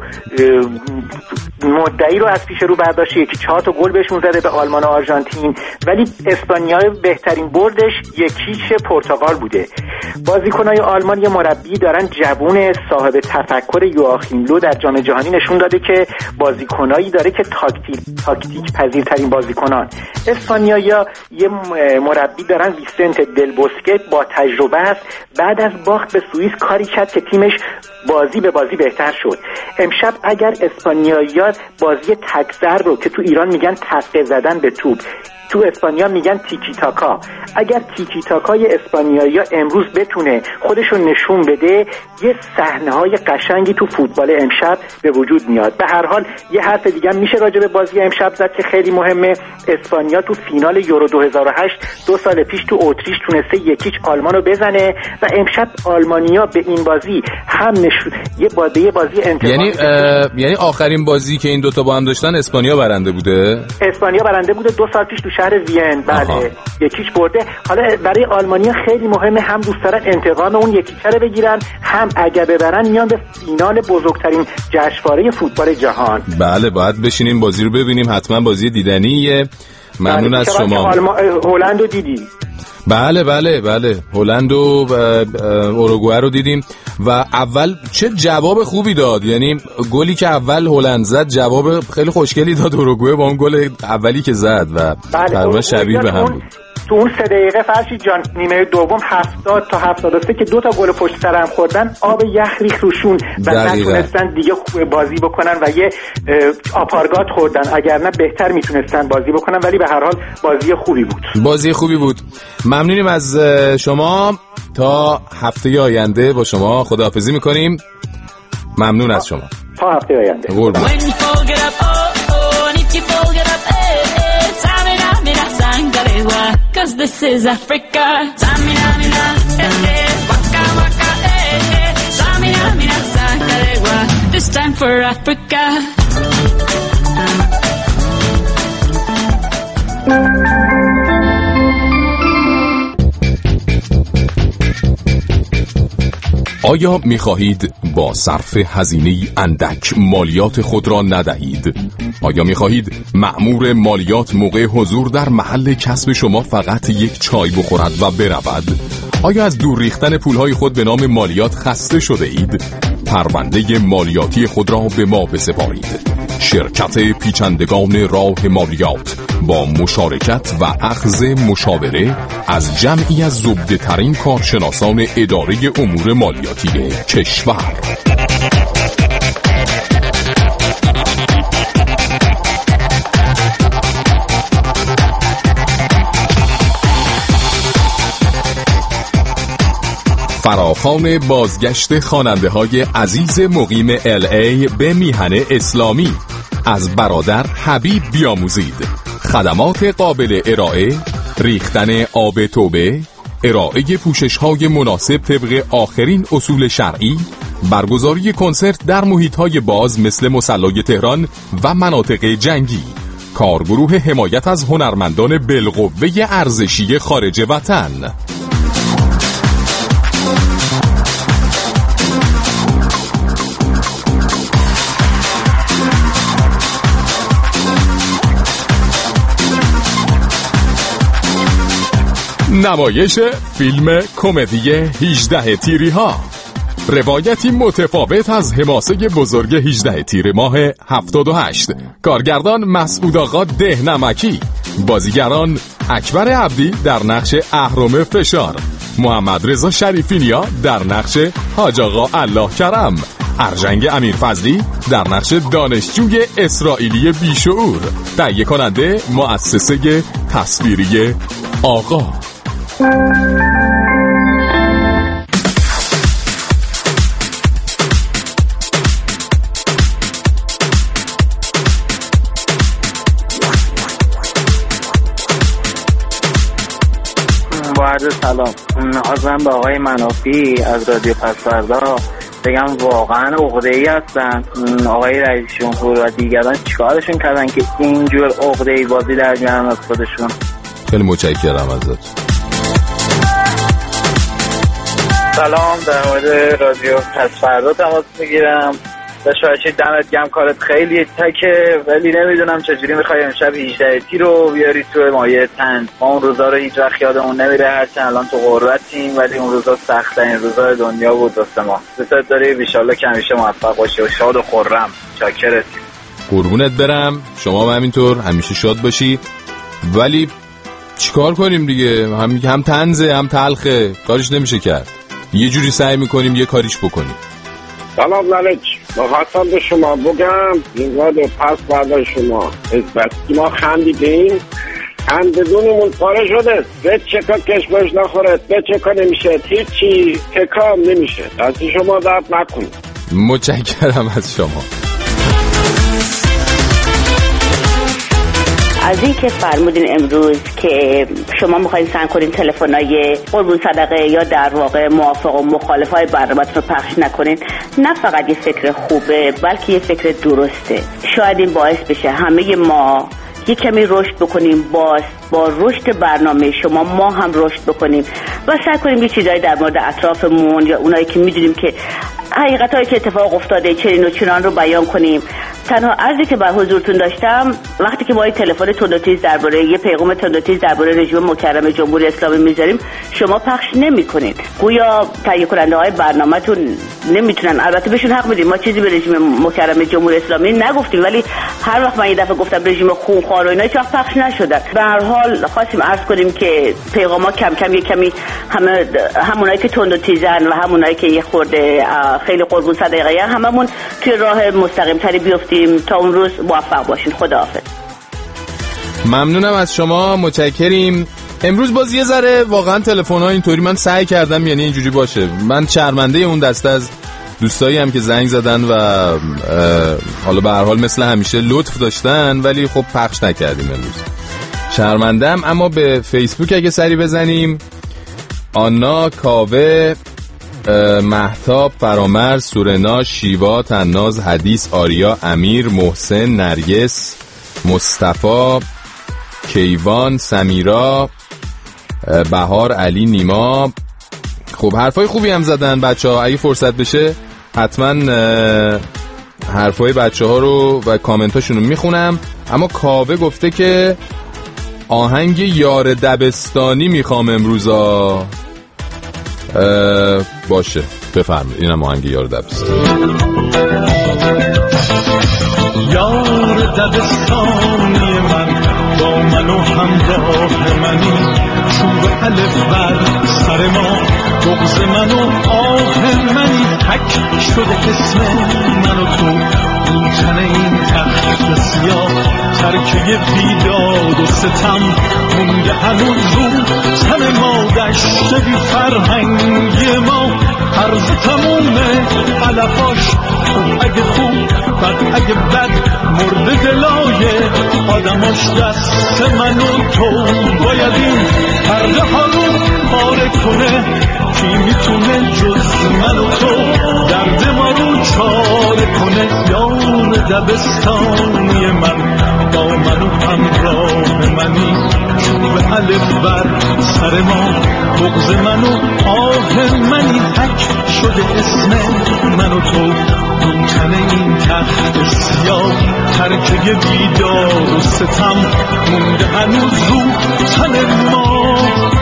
مدعی رو از پیش رو برداشت، یکی چهار تا گل بهشون زده به آلمان و آرژانتین، ولی اسپانیا بهترین بردش یکیش پرتغال بوده. بازیکنای آلمان یه مربی دارن جوون صاحب تفکر یواخیم لو در جام جهانی نشون داده که بازیکنایی داره که تاکتیک تاکتیک پذیرترین بازیکنان. اسپانیایی‌ها یه مربی دارن ویسنت دل بوسکت با تجربه است. بعد از باخت به سوئیس کاری کرد که تیمش بازی به بازی بهتر شد. امشب اگر اسپانیایی‌ها بازی تک ضرب رو که تو ایران میگن تقه زدن به توپ، تو اسپانیا میگن تیکی تاکا، اگر تیکی تاکای اسپانیایی‌ها امروز بتونه خودشون نشون بده، یه صحنه‌های قشنگی تو فوتبال امشب به وجود میاد. به هر حال یه حرف دیگه میشه راجع به بازی امشب زد که خیلی مهمه. اسپانیا تو فینال یورو دو هزار و هشت دو سال پیش تو اتریش تونسته یکیچ آلمان رو بزنه و امشب آلمانیا به این بازی هم نشون یه بازی یه بازی انتقام. یعنی یعنی آخرین بازی که این دوتا با هم داشتن اسپانیا برنده بوده؟ اسپانیا برنده بوده دو سال پیش تو شهر وین. بله یکیش برده. حالا برای آلمانیا خیلی مهمه، هم دوست دارن انتقام اون یکیچه رو بگیرن، هم اگه ببرن میان به فینال بزرگترین جشنواره فوتبال جهان. بله باید بشینیم بازی رو ببینیم، حتما بازی دیدنیه. ممنون بله. از شما. هلند رو دیدی؟ بله بله بله هلند و اوروگوئه رو دیدیم و اول چه جواب خوبی داد. یعنی گلی که اول هلند زد جواب خیلی خوشگلی داد اوروگوئه با اون گل اولی که زد و تقریبا شبیه به هم بود. تو اون سه دقیقه فرشید جان نیمه دوم هفتاد تا هفتاد و سه که دو تا گل پشت سر هم خوردن، آب یخ ریخت روشون و نتونستن دیگه بازی بکنن و یه آپارگات خوردن. اگر نه بهتر میتونستن بازی بکنن، ولی به هر حال بازی خوبی بود. بازی خوبی بود. ممنونیم از شما. تا هفته آینده با شما خداحافظی میکنیم. ممنون از شما. تا هفته آینده. Cause this is Africa. Samina mina, eh eh, waka waka, eh eh. Samina mina, sakarewa. This time for Africa. آیا می‌خواهید با صرف هزینه اندک مالیات خود را ندهید؟ آیا می‌خواهید مأمور مالیات موقع حضور در محل کسب شما فقط یک چای بخورد و برود؟ آیا از دور ریختن پولهای خود به نام مالیات خسته شده اید؟ پرونده مالیاتی خود را به ما بسپارید. شرکت پیچندگان راه مالیات با مشارکت و اخذ مشاوره از جمعی از زبده ترین کارشناسان اداره امور مالیاتی کشور. فراخوان بازگشت خواننده های عزیز مقیم ال ای به میهن اسلامی. از برادر حبیب بیاموزید. خدمات قابل ارائه: ریختن آب توبه، ارائه پوشش های مناسب طبق آخرین اصول شرعی، برگزاری کنسرت در محیط های باز مثل مصلای تهران و مناطق جنگی، کارگروه حمایت از هنرمندان بالقوه ارزشی خارج وطن. نمایش فیلم کمدی هجده تیری ها، روایتی متفاوت از حماسه بزرگ هجده تیر ماه هفتاد و هشت. کارگردان مسعود آقا دهنمکی. بازیگران: اکبر عبدی در نقش اهرم فشار، محمد رضا شریفی نیا در نقش حاج آقا الله کرم، ارجنگ امیرفضلی در نقش دانشجوی اسرائیلی بیشعور. تهیه کننده مؤسسه تصویری آقا. با عرض سلام، نازم به آقای منافی از رادیو پسوردا بگم واقعا عقده‌ای هستن آقای رئیس جمهور و دیگران. چیکارشون کردن که اینجور عقده‌ای بازی در میارن از خودشون؟ خیلی متشکرم ازت. سلام، در مورد رادیو پسوردا تماس میگیرم. داشته دمت گرم، کارت خیلی تکه، ولی نمیدونم چجوری میخوای امشب هجده تی رو بیاری تو مایه تن. ما اون روزا رو هیچ وقت یادمون نمیره، هرچند الان تو غربتیم ولی اون روزا سخت‌ترین روزای دنیا بود واسه ما. دوست داری بیشالله که همیشه موفق باشی و شاد و خرم. چاکرت. قربونت برم، شما هم همینطور همیشه شاد باشی. ولی چیکار کنیم دیگه؟ هم هم طنزه هم تلخه، کارش نمیشه کرد. یه جوری سعی میکنیم یه کاریش بکنیم. سلام علیکم، بخواستم به شما بگم این رادیو پس بعد شما از بسکی ما خندیدیم، خنددونمون پاره شده، به چکا کشمش نخوره، به چکا نمیشه، هیچی تکام نمیشه. دستی شما درد نکنید. متشکرم از شما. از این که فرمودین امروز که شما میخواین سعی کنین تلفن‌های قربون صدقه یا در واقع موافق و مخالفای برنامه‌تون رو پخش نکنین، نه فقط یه فکر خوبه بلکه یه فکر درسته. شاید این باعث بشه همه ما یه کمی رشد بکنیم، باز با رشد برنامه شما ما هم رشد بکنیم و سعی کنیم یه چیزایی در مورد اطرافمون یا اونایی که میدونیم که حقیقتایی که اتفاق افتاده چنین و چنان رو بیان کنیم. تنها عرضی که به حضورتون داشتم وقتی که ما این تلفن تندوتیز درباره یه پیغام تندوتیز درباره رژیم مکرم جمهوری اسلامی میذاریم شما پخش نمی‌کنید. گویا تهیه کننده های برنامه‌تون نمیتونن، البته بهشون حق میدیم، ما چیزی به رژیم مکرم جمهوری اسلامی نگفتیم ولی هر وقت من یه دفعه گفتم رژیم خونخوار و اینا هیچ وقت پخش نشدن. به هر حال خواستیم عرض کنیم که پیغاما کم کم یه کمی همه همونایی که تندوتیزن و همونایی که یه خورده خیلی قربون صدقه هممون توی راه مستقیم تری بیافتیم. تا اون روز موفق باشین. خداحافظ. ممنونم از شما، متشکریم. امروز باز یه ذره واقعا تلفن‌ها اینطوری من سعی کردم یعنی اینجوری باشه. من شرمنده اون دسته از دوستایی هم که زنگ زدن و حالا به هر حال مثل همیشه لطف داشتن ولی خب پخش نکردیم امروز. شرمندم. اما به فیسبوک اگه سری بزنیم، آنا، کاوه، مهتاب، فرامرز، سورنا، شیوا، تناز، حدیث، آریا، امیر، محسن، نرگس، مصطفی، کیوان، سمیرا، بهار، علی، نیما. خب حرفای خوبی هم زدن بچه‌ها، اگه فرصت بشه حتما حرفای بچه‌ها رو و کامنتاشون رو میخونم. اما کاوه گفته که آهنگ یار دبستانی میخوام امروزا. باشه بفرمایید، اینم آهنگ یار دبستانی. یار دبستانی من با من و همراه منی، چوب الف بر سر ما بغض من و آه منی، حک شده اسم من و تو این تن این تخت سیاه، ترکه بیداد و ستم مونده هنوز رو تن ما، دشت بی فرهنگی ما عرض تمومه علفاش، خوب اگه خوب بد اگه بد مرد دلای آدماش، دست من و تو باید این پرده ها رو پاره کنه، کی میتونه جز من و تو درد ما رو چاره کنه. یار دبستانی من با من و همراه منی، چوب الف بر سر ما بغض من و آه منی، حک شده اسم من و تو اون تن این تخت سیاه، ترکه بیدار و ستم مونده هنوز رو تن ما.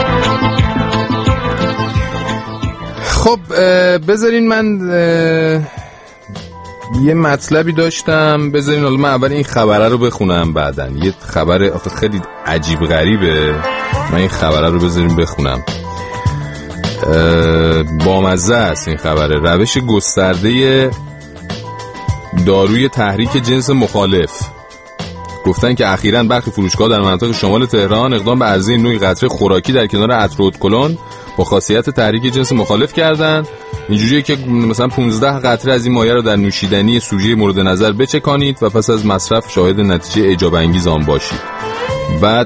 خب بذارین من یه مطلبی داشتم، بذارین حالا من اول این خبره رو بخونم، بعدن یه خبر آخه خیلی عجیب غریبه، من این خبره رو بذارین بخونم. بامزه است این خبره. روش گسترده داروی تحریک جنس مخالف. گفتن که اخیراً برخی فروشگاه در مناطق شمال تهران اقدام به عرضه نوعی قطره خوراکی در کنار عطر ادکلن با خاصیت تحریک جنس مخالف کردن. اینجوریه که مثلا پانزده قطره از این مایع رو در نوشیدنی سوژه مورد نظر بچکانید و پس از مصرف شاهد نتیجه اعجاب انگیز آن باشید. بعد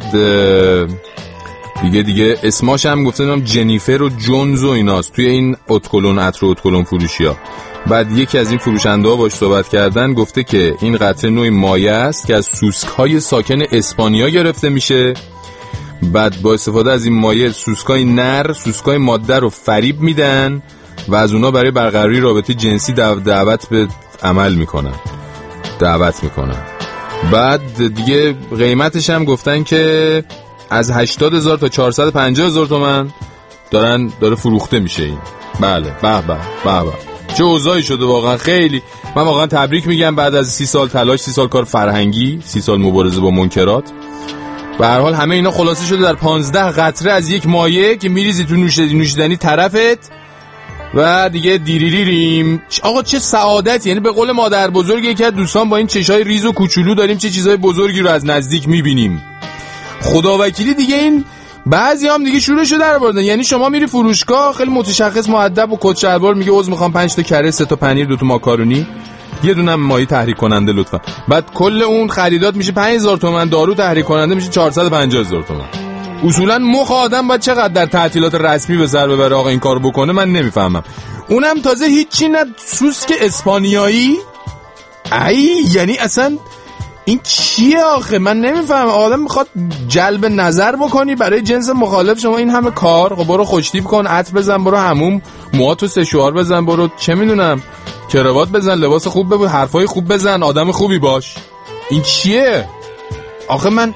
دیگه دیگه اسماش هم گفتن جنیفر و جونز و ایناست توی این ادکلن عطر ادکلن فروشی‌ها. بعد یکی از این فروشنده‌ها باش صحبت کردن، گفته که این قطره نوعی مایع است که از سوسک‌های ساکن اسپانیا گرفته میشه. بعد با استفاده از این مایع سوسکای نر سوسکای ماده رو فریب میدن و از اونا برای برقراری رابطه جنسی دعوت به عمل میکنن دعوت میکنن. بعد دیگه قیمتش هم گفتن که از هشتاد هزار تا چهارصد و پنجاه هزار تومان دارن داره فروخته میشه این. بله به به به به چه اوضاعی شده واقعا. خیلی من واقعا تبریک میگم بعد از سی سال تلاش، سی سال کار فرهنگی، سی سال مبارزه با منکرات. به هر حال همه اینا خلاصه شده در پانزده قطره از یک مایع که میریزی تو نوشیدنی طرفت و دیگه دیریریریم. آقا چه سعادت، یعنی به قول مادر بزرگ یکی از دوستان با این چشای ریز و کوچولو داریم چه چیزای بزرگی رو از نزدیک میبینیم. خداوکیلی دیگه این بعضی هم دیگه شورشو در بردن. یعنی شما میری فروشگاه خیلی متشخص مؤدب و کت شلوار میگه عذر میخوام پنج تا کره، سه تا پنیر، دو تا ماکارونی، یه دونه مایع تحریک کننده لطفا. بعد کل اون خریدات میشه پنج هزار تومان، دارو تحریک کننده میشه چهارصد و پنجاه هزار تومان. اصولا مخ آدم باید چقدر در تعطیلات رسمی به سر ببره آقا این کارو بکنه؟ من نمیفهمم. اونم تازه هیچی نه سوسک اسپانیایی. ای یعنی اصلا این چیه آخه؟ من نمیفهمم. آدم میخواد جلب نظر بکنی برای جنس مخالف، شما این همه کار. خب برو خوشتیپ کن، عطر بزن، برو حموم، موهاتو سشوار بزن، برو چه میدونم کراوات بزن، لباس خوب بپوش، حرفای خوب بزن، آدم خوبی باش. این چیه آخه؟ من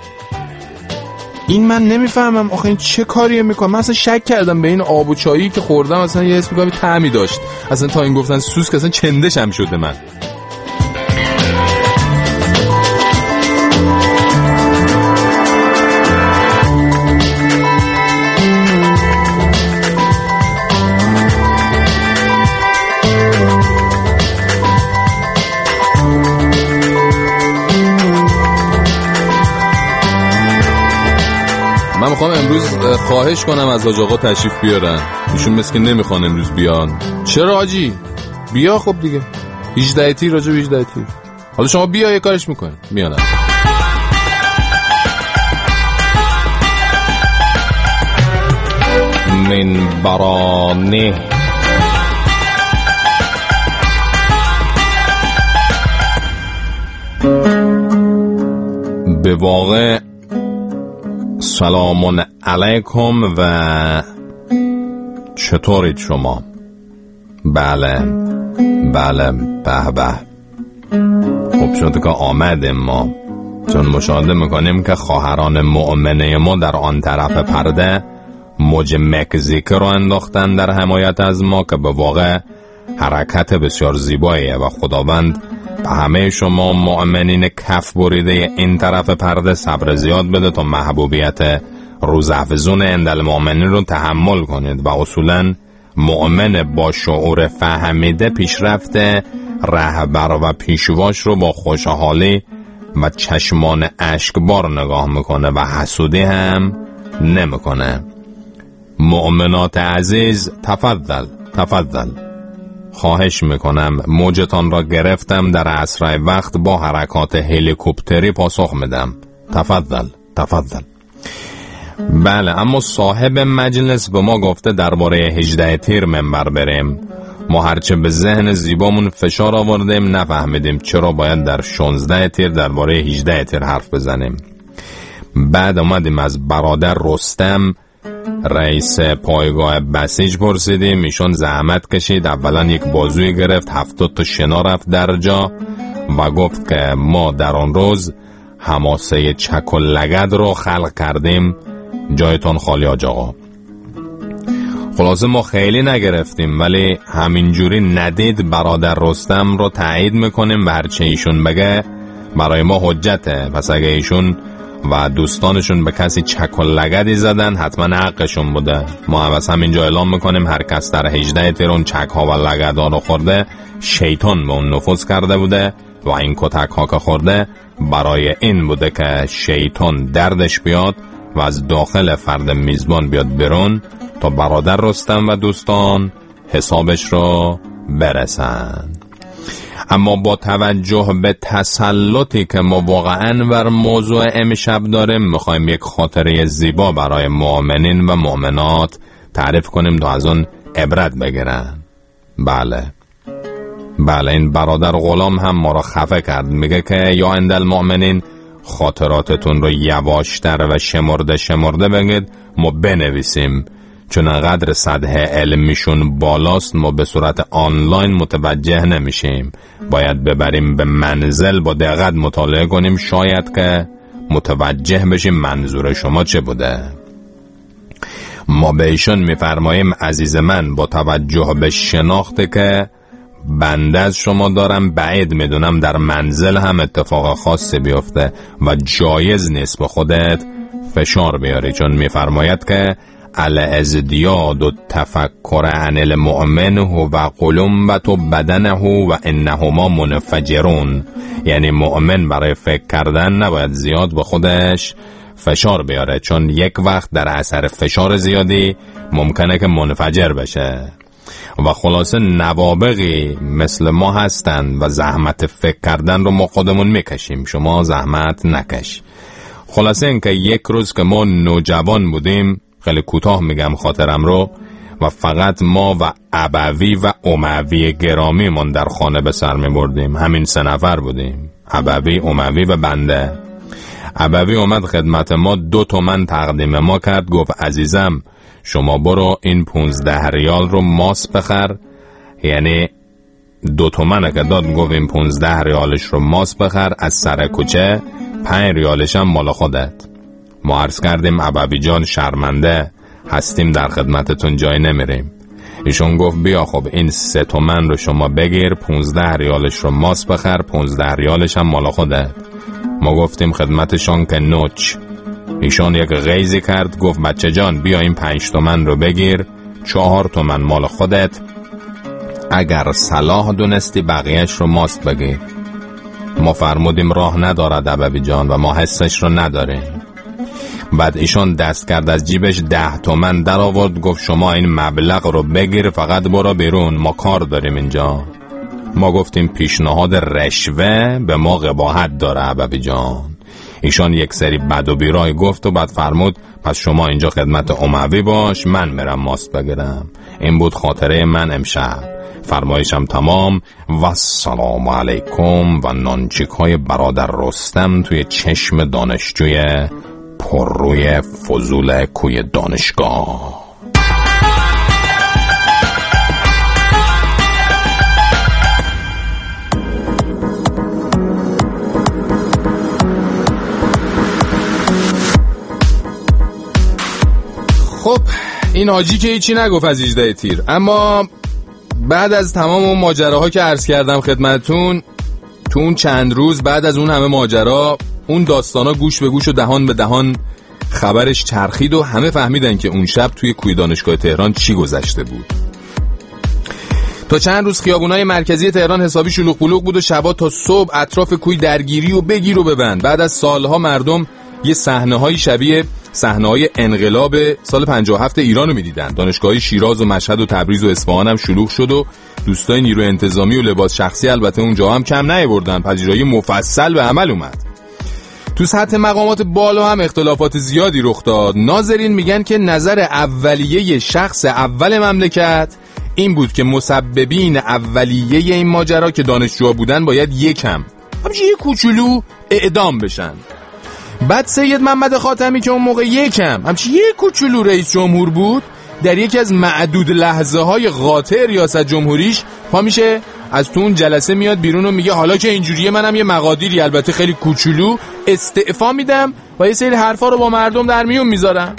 این من نمیفهمم آخه این چه کاریه میکنه. من اصلا شک کردم به این آب و چایی که خوردم، اصلا یه حس میکنم طعمی داشت، اصلا تا این گفتن سوسک اصلا چندشم شده. من من میخوام امروز خواهش کنم از حاج آقا تشریف بیارن. ایشون مثل که نمیخوان امروز بیان. چرا حاجی؟ بیا خب دیگه هجده تیر راجع به هجده تیر. حالا شما بیا یه کارش میکنین. میانم من برانه به واقع سلام علیکم و چطورید شما؟ بله بله به به خوب شد که آمدیم ما، چون مشاهده میکنیم که خواهران مؤمنه ما در آن طرف پرده موج مکزیک رو انداختن در حمایت از ما که به واقع حرکت بسیار زیباییه و خداوند به همه شما مؤمنین کف بریده این طرف پرده صبر زیاد بده تا محبوبیت روزافزون عند المؤمنین رو تحمل کنید و اصولاً مؤمن با شعور فهمیده پیشرفت رهبر و پیشواش رو با خوشحالی و چشمان اشکبار نگاه میکنه و حسودی هم نمیکنه. مؤمنات عزیز تفضل تفضل، خواهش میکنم موجتان را گرفتم، در اسرع وقت با حرکات هلیکوپتری پاسخ میدم. تفضل تفضل. بله، اما صاحب مجلس به ما گفته درباره هجده تیر منبر بریم. ما هرچه به ذهن زیبامون فشار آوردیم نفهمیدیم چرا باید در شانزده تیر درباره هجده تیر حرف بزنیم. بعد اومدیم از برادر رستم رئیس پایگاه بسیج پرسیدیم، ایشون زحمت کشید، اولا یک بازوی گرفت، هفتاد تا شنا رفت در جا و گفت که ما در آن روز حماسه چک و لگد رو خلق کردیم، جایتون خالی آج آقا. خلاصه ما خیلی نگرفتیم، ولی همینجوری ندید برادر رستم رو تایید میکنیم و هرچه ایشون بگه برای ما حجته. پس اگه ایشون و دوستانشون به کسی چک و لگدی زدن حتما حقشون بوده. ما هم همینجا اعلام میکنیم هر کس در هجده تیر اون چک ها و لگد ها رو خورده شیطان به اون نفوذ کرده بوده و این کتک ها که خورده برای این بوده که شیطان دردش بیاد و از داخل فرد میزبان بیاد برون تا برادر رستم و دوستان حسابش رو برسن. اما با توجه به تسلطی که ما واقعا بر موضوع امشب داریم میخوایم یک خاطره زیبا برای مؤمنین و مؤمنات تعریف کنیم تا از اون عبرت بگیرن. بله بله، این برادر غلام هم ما را خفه کرد، میگه که یا عند المؤمنین خاطراتتون رو یواشتر و شمرده شمرده بگید ما بنویسیم، چون انقدر سطح علمیشون بالاست ما به صورت آنلاین متوجه نمیشیم، باید ببریم به منزل با دقت مطالعه کنیم شاید که متوجه بشیم منظور شما چه بوده. ما به ایشون میفرماییم عزیز من با توجه به شناخته که بنده از شما دارم بعید میدونم در منزل هم اتفاق خاصی بیفته و جایز نیست به خودت فشار بیاری، چون میفرماید که الازدیاد و تفکر عن المؤمن و قلومبت و بدنه و انهما منفجرون، یعنی مؤمن برای فکر کردن نباید زیاد به خودش فشار بیاره، چون یک وقت در اثر فشار زیادی ممکنه که منفجر بشه. و خلاصه نوابغی مثل ما هستن و زحمت فکر کردن رو ما خودمون میکشیم، شما زحمت نکش. خلاصه این که یک روز که ما نوجوان بودیم، خیلی کوتاه میگم خاطرم رو، و فقط ما و ابوی و اموی گرامی من در خانه به سر میبردیم، همین سه نفر بودیم، ابوی، اموی و بنده. ابوی اومد خدمت ما، دو تومن تقدیم ما کرد، گفت عزیزم شما برو این پونزده ریال رو ماس بخر، یعنی دو تومنه که داد، گفت این پونزده ریالش رو ماس بخر از سر کوچه، پنج ریالش هم مال خودت. ما عرض کردیم ابوی جان شرمنده هستیم در خدمتتون جای نمیریم. ایشون گفت بیا خب این سه تومن رو شما بگیر، پونزده ریالش رو ماس بخر، پونزده ریالش هم مال خودت. ما گفتیم خدمتشان که نوچ. ایشون یک غیزی کرد، گفت بچه جان بیا این پنج تومن رو بگیر، چهار تومن مال خودت، اگر صلاح دونستی بقیهش رو ماست بگیر. ما فرمودیم راه ندارد ابوی جان و ما حسش رو نداریم. بعد ایشون دست کرد از جیبش ده تومن در آورد، گفت شما این مبلغ رو بگیر، فقط برو بیرون، ما کار داریم اینجا. ما گفتیم پیشنهاد رشوه به ما قباحت داره ابوی جان. ایشان یک سری بد و بیرای گفت و بعد فرمود پس شما اینجا خدمت اموی باش، من میرم ماست بگیرم. این بود خاطره من امشب. فرمایشم تمام و السلام علیکم و نانچیک های برادر رستم توی چشم دانشجوی پر روی فضول کوی دانشگاه. این حاجی که هیچی نگفت از هجده تیر، اما بعد از تمام اون ماجراها که عرض کردم خدمتتون، تو اون چند روز بعد از اون همه ماجرا، اون داستانا گوش به گوش و دهان به دهان خبرش چرخید و همه فهمیدن که اون شب توی کوی دانشگاه تهران چی گذشته بود. تا چند روز خیابونای مرکزی تهران حسابی شلوغ پلوغ بود و شبا تا صبح اطراف کوی درگیری و بگیر و ببند. بعد از سالها مردم یه صحنه‌های شبیه صحنه‌های انقلاب سال پنجاه و هفت ایران رو می‌دیدن. دانشگاه‌های شیراز و مشهد و تبریز و اصفهان هم شلوغ شد و دوستای نیروی انتظامی و لباس شخصی البته اونجا هم کم نیاوردن. پذیرایی مفصل به عمل اومد. تو سطح مقامات بالا هم اختلافات زیادی رخ داد. ناظرین میگن که نظر اولیه شخص اول مملکت این بود که مسببین اولیه این ماجرا که دانشجوها بودن باید یکم همچه یه کوچولو اعدام بشن. بعد سید محمد خاتمی که اون موقع یکم همچه یه کوچولو رئیس جمهور بود، در یکی از معدود لحظه های قاطع ریاست جمهوریش پا میشه از تو اون جلسه میاد بیرون و میگه حالا که اینجوریه منم یه مقادیری البته خیلی کوچولو استعفا میدم و یه سری حرفا رو با مردم در میون میذارم.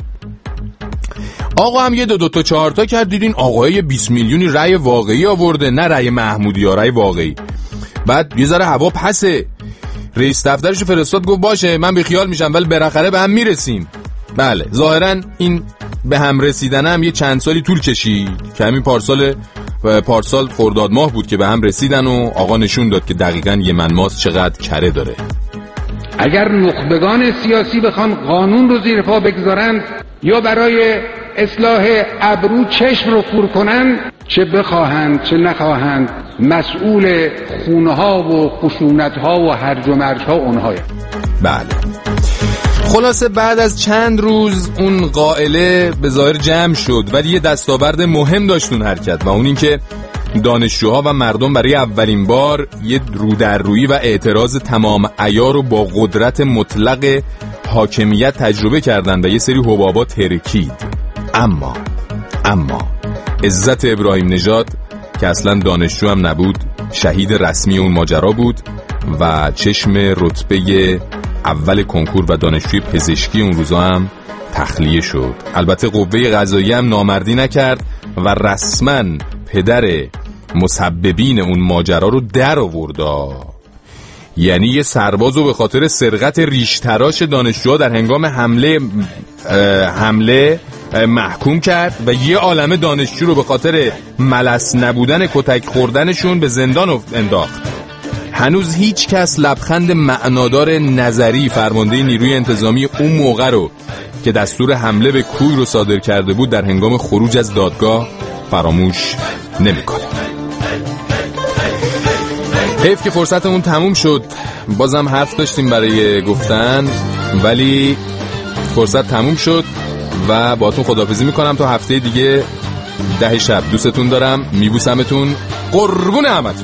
آقا هم یه دو دو تا چهار تا کرد، دیدین آقای بیست میلیونی رأی واقعی آورده، نه رأی محمودی ها، رأی واقعی. بعد یه ذره هوا پسه، رئیس دفترشو فرستاد گفت باشه من بی خیال میشم ولی بالاخره به هم میرسیم. بله ظاهرا این به هم رسیدن هم یه چند سالی طول کشید که همین پارسال پارسال خرداد ماه بود که به هم رسیدن و آقا نشون داد که دقیقاً یه منماس چقدر کره داره. اگر نخبگان سیاسی بخوان قانون رو زیر پا بگذارند یا برای اصلاح ابرو چشم رو کور کنند، چه بخواهند چه نخواهند مسئول خونه ها و خشونت ها و هرج و مرج ها اونهاست. بله خلاصه بعد از چند روز اون قائله به ظاهر جمع شد، ولی یه دستاورد مهم داشت اون حرکت و اون این که دانشجوها و مردم برای اولین بار یه رودررویی و اعتراض تمام عیار رو با قدرت مطلق حاکمیت تجربه کردن و یه سری حبابا ترکید. اما اما عزت ابراهیم نژاد که اصلا دانشجو هم نبود، شهید رسمی اون ماجرا بود و چشم رتبه اول کنکور و دانشجوی پزشکی اون روزا هم تخلیه شد. البته قوه قضاییه هم نامردی نکرد و رسما پدر مسببین اون ماجرا رو در آورد. یعنی یه سربازو به خاطر سرقت ریشتراش دانشجوها در هنگام حمله حمله محکوم کرد و یه عالمه دانشجو رو به خاطر ملس نبودن کتک خوردنشون به زندان انداخت. هنوز هیچ کس لبخند معنادار نظری فرمانده نیروی انتظامی اون موقع رو که دستور حمله به کوی رو صادر کرده بود در هنگام خروج از دادگاه فراموش نمی‌کنه. حیف که فرصتمون تموم شد، بازم حرف داشتیم برای گفتن ولی فرصت تموم شد و باهاتون خداحافظی میکنم تا هفته دیگه ده شب. دوستتون دارم، میبوسمتون، قربون همتون.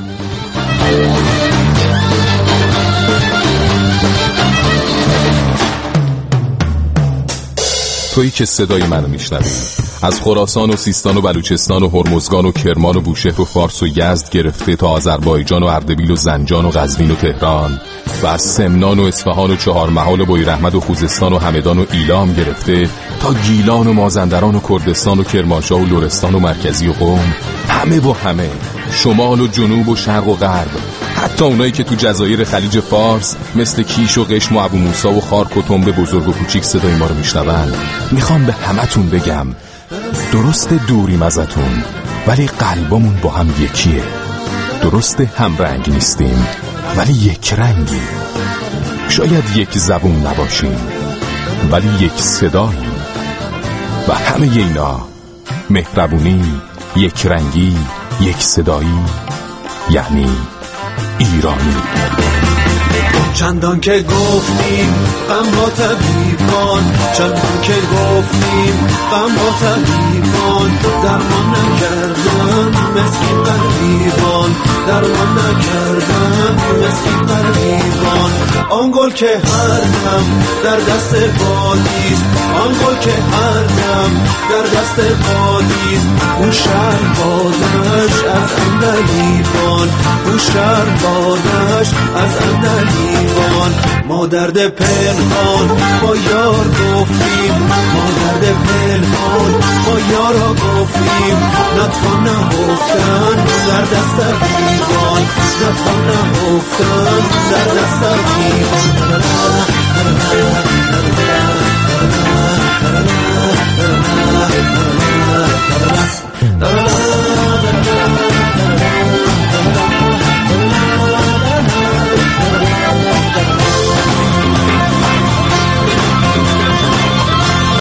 تویی که صدای منو میشنوی از خراسان و سیستان و بلوچستان و هرمزگان و کرمان و بوشهر و فارس و یزد گرفته تا آذربایجان و اردبیل و زنجان و قزوین و تهران و از سمنان و اصفهان و چهارمحال و بویراحمد و خوزستان و همدان و ایلام گرفته تا گیلان و مازندران و کردستان و کرمانشاه و لرستان و مرکزی و قم، همه و همه، شمال و جنوب و شرق و غرب، حتی اونایی که تو جزایر خلیج فارس مثل کیش و قشم و ابو موسی و خارک و تنبه بزرگ و کوچیک صدای ما رو میشنون، میخوام به همتون بگم درست دوریم ازتون ولی قلبمون با هم یکیه. درست هم رنگ نیستیم ولی یک رنگی. شاید یک زبون نباشیم ولی یک صداییم و همه اینا مهربونی، یک رنگی، یک صدایی، یعنی ایرانی. چندان که گفتیم غم با طبیبان، چندان که گفتیم غم با طبیبان، درمان نکردن مسکین غریبان، درمان نکردن مسکین غریبان. آن گل که هر دم در دست بادیست، آن گل که هر دم در دست بادیست، اون شهر بادش از اندلیبان، اون شهر بادش از اندلیبان. دیوان ما درد پنهان با یار گفتیم ما درد پنهان با یارا گفتیم نتوان نهفتن در دست دیوان نتوان نهفتن در دست دیوان